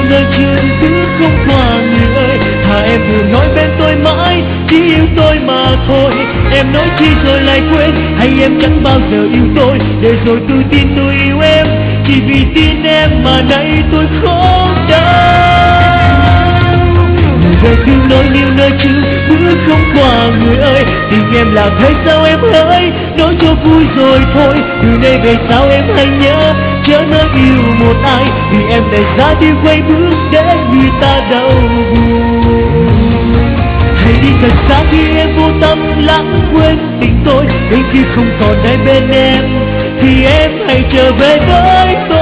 nơi chưa bước không qua người ơi. Thà em thường nói bên tôi mãi chỉ yêu tôi mà thôi. Em nói chi rồi lại quên, hay em chẳng bao giờ yêu tôi, để rồi tôi tin tôi yêu em, chỉ vì tin em mà nay tôi khổ đau. Người đời thương nói yêu nơi chưa bước không qua người ơi. Tình em là thế sao em hỡi, nói cho vui rồi thôi. Từ nay về sau em hãy nhớ, chớ nói yêu một ai, vì em đã ra đi quay bước để người ta đau buồn. Hãy đi thật xa khi em vô tâm lãng quên tình tôi, đến khi không còn ai bên em thì em hãy trở về với tôi.